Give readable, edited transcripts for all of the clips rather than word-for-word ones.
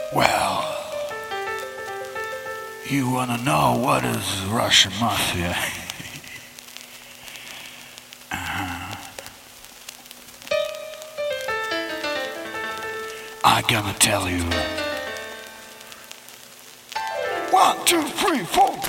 Well, you wanna know what is Russian mafia? I'm gonna tell you. 1, 2, 3, 4.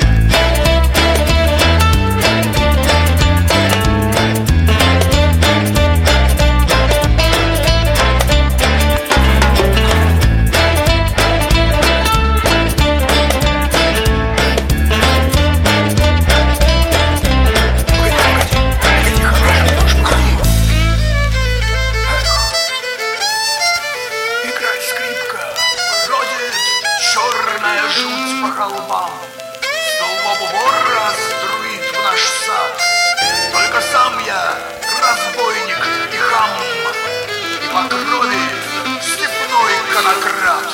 Жуть по холмам, злобу вора струит в наш сад. Только сам я разбойник и хам, и по крови степной конократ.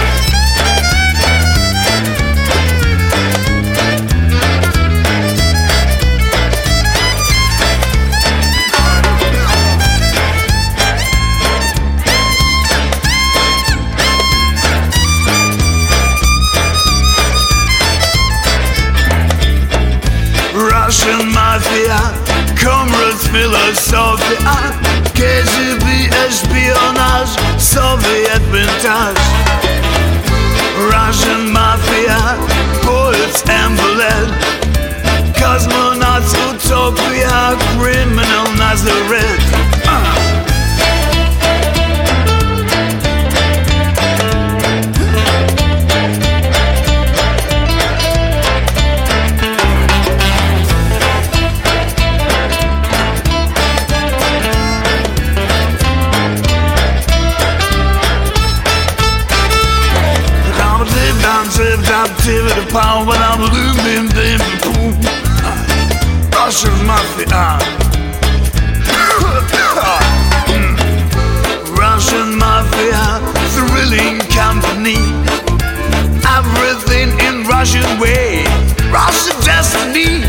Russian mafia, comrades философия, КГБ, шпионаж, Soviet vintage. Russian mafia, poets and ballet, cosmonauts, utopia, criminal Nazareth. To the pound when I'm looming in the pool. Russian mafia. Russian mafia, thrilling company. Everything in Russian way. Russian destiny.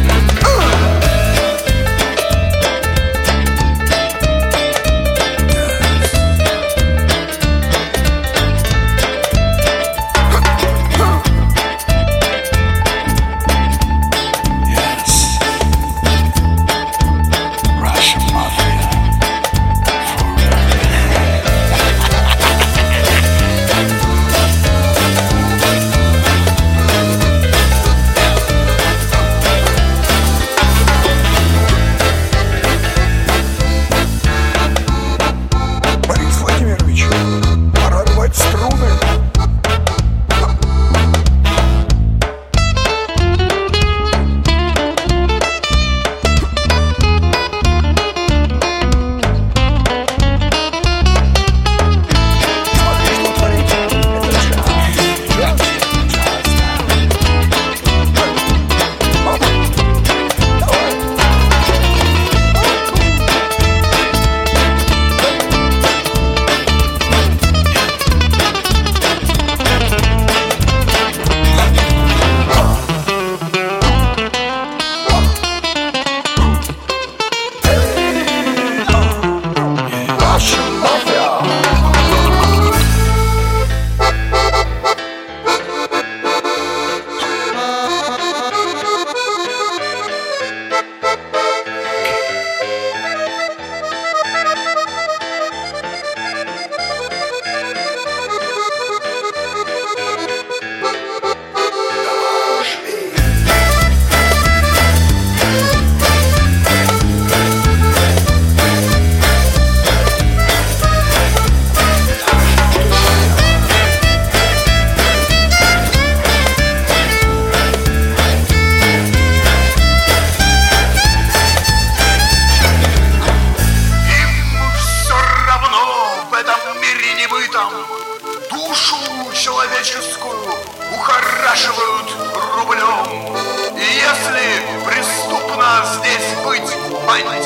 Душу человеческую ухорашивают рублем. И если преступно здесь быть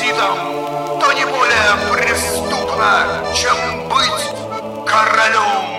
бандитом, то не более преступно, чем быть королем.